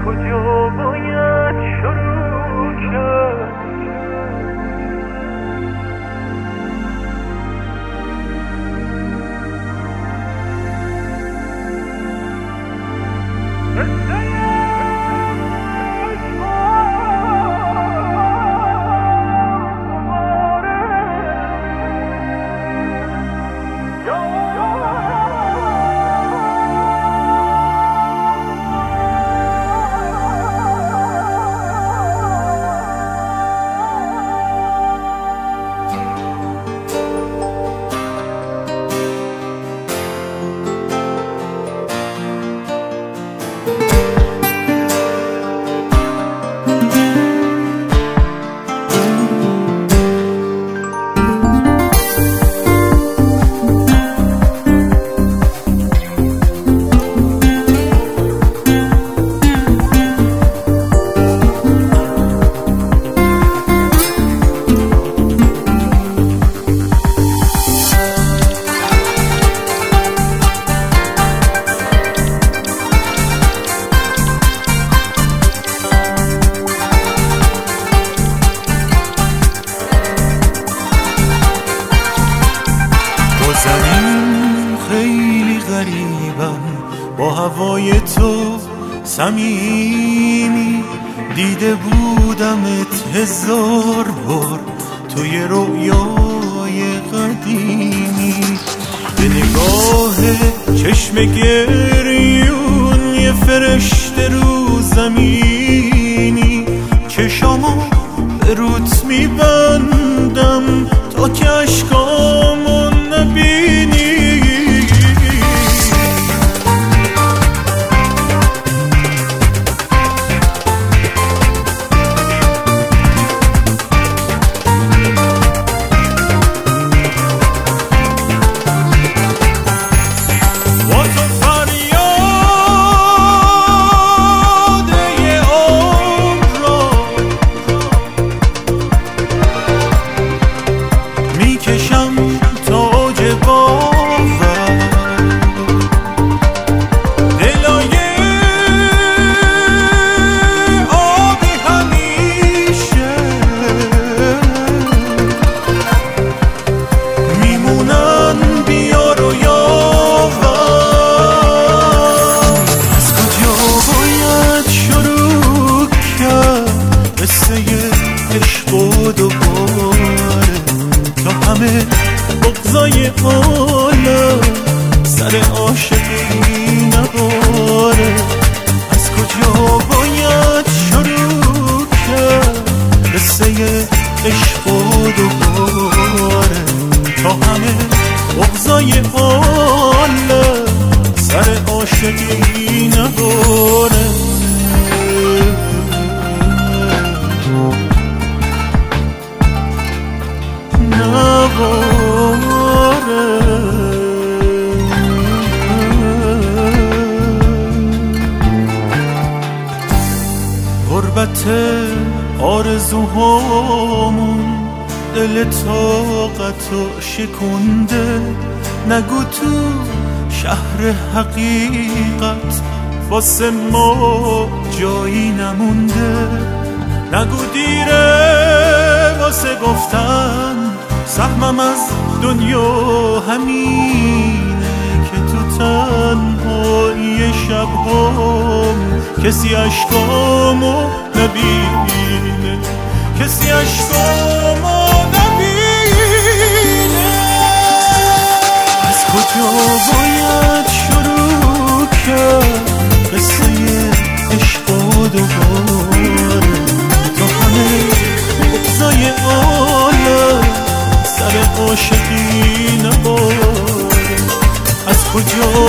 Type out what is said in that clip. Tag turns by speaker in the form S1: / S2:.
S1: کجا باید شروع کرد؟
S2: خیلی غریبم با هوای تو صمیمی، دیده بودمت 1000 بار توی رویای قدیمی. به نگاه چشم گریون یه فرشته رو زمینی، چشامو به روت میبندم تا که اشکامو نبینی. بغضای عالم سر عاشقی نباره. از کجا باید شروع کرد قصه عشق و دوباره، تا همه بغضای عالم سر عاشقی نباره. غربت آرزوهامون دل طاقتو شکونده، نگو تو شهر حقیقت واسه ما جایی نمونده. نگو دیره واسه گفتن سهمم از دنیا همینه، که تو تنهایی شبهام کسی اشکامو نبینه، کسی اشکامو نبینه. از کجا باید شروع کرد قصه عشق و دوباره، تا همه بغضای عالم سر عاشقی نباره. از کجا